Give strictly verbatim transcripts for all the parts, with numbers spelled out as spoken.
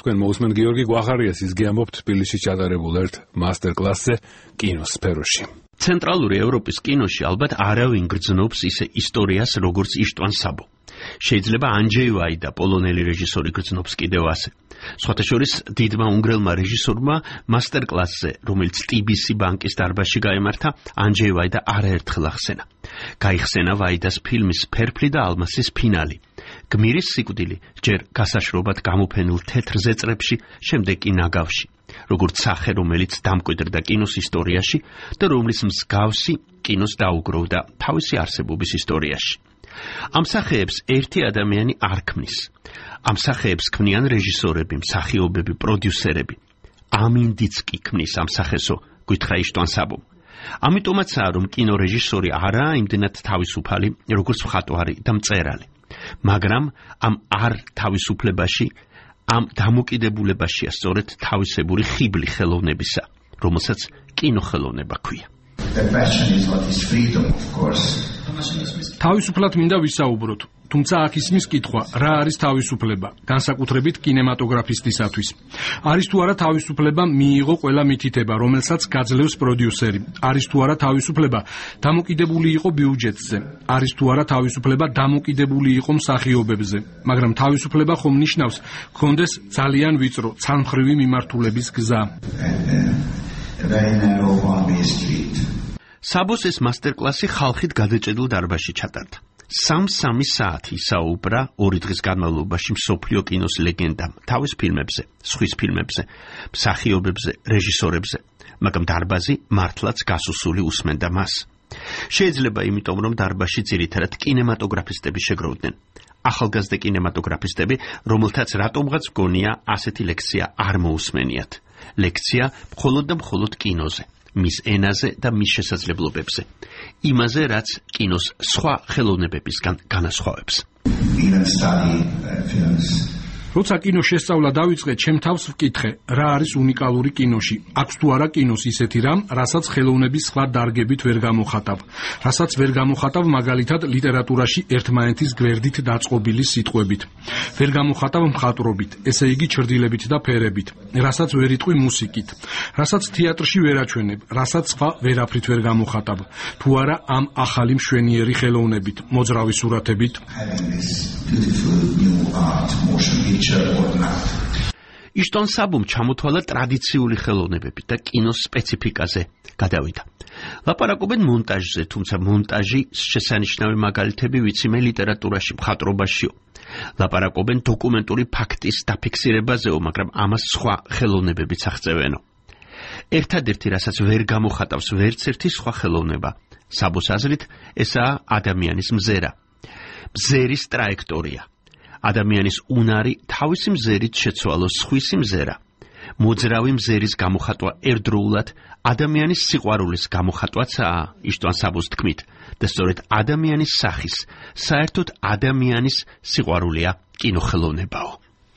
თქვენ მოусმენთ გიორგი გვახარიას გიამბობთ თბილისში ჩატარებულ ერთ მასტერკლასზე კინოს სფეროში. ცენტრალური ევროპის კინოში ალბათ არავინ გრძნობს ისე ისტორიას, როგორც იშტვან საბო. შეიძლება ანჯეი ვაი და პოლონელი რეჟისორი გრძნობს კიდევ ასე. სხვათა შორის დიდმა უნგრელმა რეჟისორმა მასტერკლასზე, რომელიც ტი ბი სი ბანკის დარბაზში გაემართა, ანჯეი ვაიდა არაერთხელ ახსენა. გაიხსენა ვაიდას ფილმის „ფერფლი და ალმასის“ ფინალი. გმირის სიკვდილი ჯერ გასაშრობად გამოფენილ თეთრ ზეწრებში, შემდეგ კი ნაგავში. როგორც სახე, რომელიც დამკვიდრდა კინოს ისტორიაში და რომლის მსგავსი კინოს დაუგროვდა თავისი არსებობის ისტორიაში. ამ სახეებს ერთი ადამიანი არ ქმნის. ამ სახეებს ქმნიან რეჟისორები, მსახიობები, პროდიუსერები. ამინდიც კი ქმნის ამ სახესო, გითხრა იშტვან საბომ. ამიტომაცაა, რომ კინორეჟისორი არაა იმდენად თავისუფალი, როგორც მხატვარი და მწერალი. მაგრამ ამ არ თავისუფლებაში, ამ დამოკიდებულებაშია სწორედ თავისებური ხიბლი ხელოვნებისა, რომელსაც კინოხელოვნება ქვია. თავისუფლად მინდა ვისაუბროთ, თუმცა აქ ისმის კითხვა, რა არის თავისუფლება, განსაკუთრებით კინემატოგრაფისტისათვის. არის თუ არა თავისუფლება მიიღო ყველა მითითება, რომელსაც გაძლევს პროდიუსერი. არის თუ არა თავისუფლება დამოკიდებული იყო ბიუჯეტზე. არის თუ არა თავისუფლება დამოკიდებული იყო მსახიობებზე. მაგრამ თავისუფლება ხომ ნიშნავს, გქონდეს ძალიან ვიწრო, ცალმხრივი მიმართულების გზა. საბოს ეს მასტერკლასი ხალხით გადაჭედილ დარბაზში ჩატარდა. სამ-სამი საათი ისაუბრა ორი დღის განმავლობაში მსოფლიო კინოს ლეგენდამ, თავის ფილმებზე, სხვის ფილმებზე, მსახიობებზე, რეჟისორებზე, მაგრამ დარბაზი მართლაც გასუსული უსმენდა მას. შეიძლება იმიტომ, რომ დარბაზში ძირითადად კინემატოგრაფისტები შეგროვდნენ. ახალგაზრდა კინემატოგრაფისტები, რომელთაც რატომღაც გონია ასეთი ლექცია არ მოусმენიათ. ლექცია მხოლოდ და მხოლოდ კინოზე, მის ენაზე და მის შესაძლებლობებზე. იმაზე, რაც კინოს სხვა ხელოვნებებისგან განასხვავებს. როცა კინოს შესწავლა დავიწყე, ჩემ თავს ვკითხე, რა არის უნიკალური კინოში. აქვს თუ არა კინოს ისეთი რამ, რასაც ხელოვნების სხვა დარგებით ვერ გამოხატავ. რასაც ვერ გამოხატავ მაგალითად ლიტერატურაში ერთმანეთის გვერდით დაწყობილი სიტყვებით. ვერ გამოხატავ მხატვრობით, ესე იგი ჩრდილებით და ფერებით. რასაც ვერ იტყვი მუსიკით. რასაც თეატრში ვერ აჩვენებ, რასაც სხვა ვერაფრით ვერ გამოხატავ. თუ არა ამ ახალი მშვენიერი ხელოვნებით, მოძრავი სურათებით. იშტვან საბომ ჩამოთვალა ტრადიციული ხელოვნებები და კინოს სპეციფიკაზე გადავიდა. ლაპარაკობენ მონტაჟზე, თუმცა მონტაჟი შესანიშნავი მაგალითები ვიციმე ლიტერატურაში, მხატვრობაშიო. ლაპარაკობენ დოკუმენტური ფაქტის დაფიქსირებაზეო, მაგრამ ამას სხვა ხელოვნებებიც აღწევენო. ერთადერთი, რასაც ვერ გამოხატავს ვერც ერთი სხვა ხელოვნება, საბოს აზრით, ესაა ადამიანის მზერა, მზერის ტრაექტორია. ადამიანის უნარი თავისი მზერით შეცვალოს სხვისი მზერა. მოძრავი მზერის გამოხატვა ერთდროულად ადამიანის სიყვარულის გამოხატვაცაა, იშტვან საბოს თქმით, და სწორედ ადამიანის სახის, საერთოდ ადამიანის სიყვარულია კინოხელოვნებაო.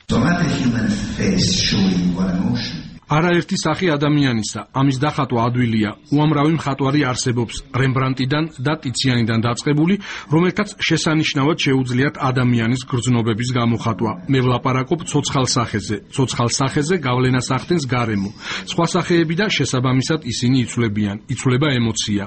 არაერთი სახე ადამიანისა, ამის დახატვა ადვილია. უამრავი მხატვარი არსებობს, რემბრანდტიდან და ტიციანიდან დაწყებული, რომელთაც შესანიშნავად შეუძლიათ ადამიანის გრძნობების გამოხატვა. მე ვლაპარაკობ ცოცხალ სახეზე. ცოცხალ სახეზე გავლენას ახდენს გარემო. სხვა სახეები და შესაბამისად ისინი იცვლებიან. იცვლება ემოცია.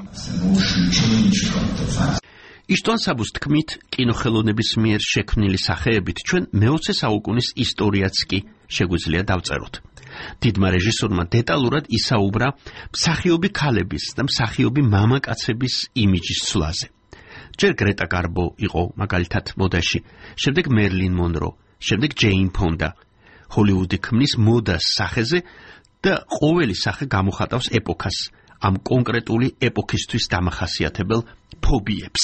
იშტვან საბოს თქმით, კინოხელოვნების მიერ შექმნილი სახეებით ჩვენ მეოცე საუკუნის ისტორიაც კი შეგვიძლია დავწეროთ. დიდმა რეჟისორმა დეტალურად ისაუბრა მსახიობი ქალების და მსახიობი მამაკაცების იმიჯის ცვლაზე. ჯერ გრეტა გარბო იყო მაგალითად მოდაში, შემდეგ მერლინ მონრო, შემდეგ ჯეინ ფონდა. ჰოლივუდი ქმნის მოდას სახეზე და ყოველი სახე გამოხატავს ეპოქას, ამ კონკრეტული ეპოქისთვის დამახასიათებელ ფობიებს.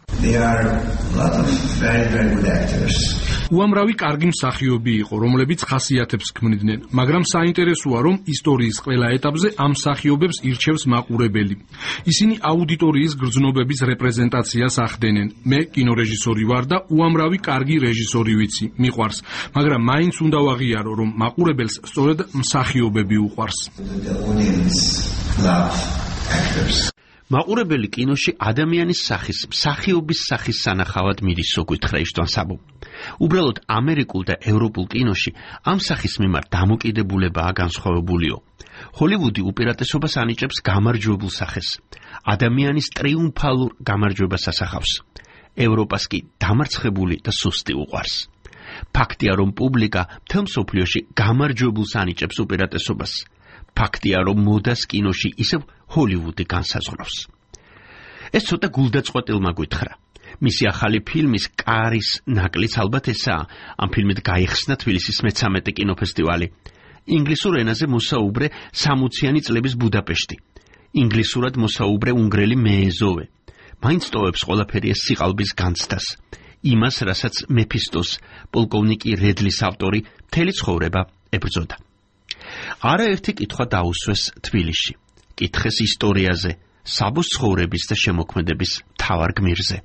უამრავი კარგი მსახიობი იყო, რომლებიც ხასიათებს ქმნიდნენ, მაგრამ საინტერესოა, რომ ისტორიის ყველა ეტაპზე ამ მსახიობებს ირჩევს მაყურებელი. ისინი აუდიტორიის გრძნობების რეპრეზენტაციას ახდენენ. მე კინორეჟისორი ვარ და უამრავი კარგი რეჟისორი ვიცი, მიყვარს, მაგრამ მაინც უნდა ვაღიარო, რომ მაყურებელს სწორედ მსახიობები უყვარს. მაყურებელი კინოში ადამიანის სახის, მსახიობის სახის სანახავად მიდის, სოგვითხრა იშტვან საბო. უბრალოდ ამერიკულ და ევროპულ კინოში ამ სახის მიმართ დამოკიდებულებაა განსხვავებულიო. ჰოლივუდი უპირატესობას ანიჭებს გამარჯვებულ სახეს. ადამიანის ტრიუმფალურ გამარჯვებას ასახავს. ევროპას კი დამარცხებული და სუსტი უყვარს. ფაქტია, რომ პუბლიკა მთელ მსოფლიოში გამარჯვებულს ანიჭებს უპირატესობას. ფაქტია, რომ მოდას კინოში ისევ ჰოლივუდი განსაზღვრავს. ეს ცოტა გულდაწყვეტილმა გვითხრა. მისი ახალი ფილმის კარის ნაკლიც ალბათ ესაა. ამ ფილმით გაიხსნა თბილისის მეცამეტე კინოფესტივალი. ინგლისურ ენაზე მოსაუბრე სამოციანი წლების ბუდაპეშტი. ინგლისურად მოსაუბრე უნგრელი მეეზოვე. მაინც ტოვებს ყველაფერი ეს სიყალბის განცდას. იმას, რასაც მეფისტოს პოლკოვნიკი რედლის ავტორი მთელი ცხოვრება ებრძოდა. არაერთი კითხვა დაუსვეს თბილისში. კითხეს ისტორიაზე, საბოს ცხოვრების და შემოქმედების მთავარ გმირზე.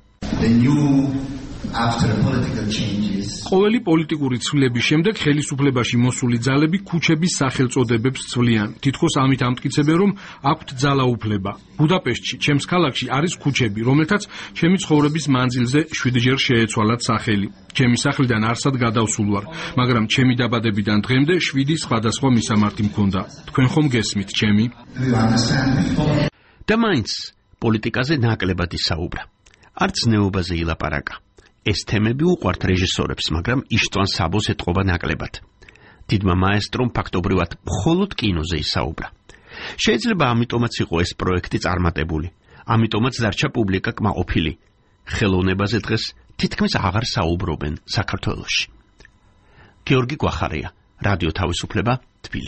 ყოველი პოლიტიკური ცვლილების შემდეგ ხელისუფლებაში მოსული ძალები ქუჩების სახელწოდებებს ცვლიან. თითქოს ამით ამტკიცებენ, რომ აქვთ ძალაუფლება. ბუდაპეშტში, ჩემს ქალაქში არის ქუჩები, რომელთაც ჩემი ცხოვრების მანძილზე შვიდჯერ შეეცვალათ სახელი. ჩემი სახლიდან არსად გადავსულ ვარ, მაგრამ ჩემი დაბადებიდან დღემდე შვიდი სხვადასხვა მისამართი მქონდა. თქვენ ხომ გესმით, ჩემი? და მაინც პოლიტიკაზე ნაკლებად ისაუბრა. არც ნეობაზე ილაპარაკა. ეს თემები უყვართ რეჟისორებს, მაგრამ იშტვან საბოს ეტყობა ნაკლებად. დიდმა მაესტრომ ფაქტობრივად მხოლოდ კინოზე ისაუბრა. შეიძლება ამიტომაც იყო ეს პროექტი წარმატებული. ამიტომაც დარჩა პუბლიკა კმაყოფილი. ხელოვნებაზე დღეს თითქმის აღარ საუბრობენ საქართველოში. გიორგი გვახარია, რადიო თავისუფლება, თბილისი.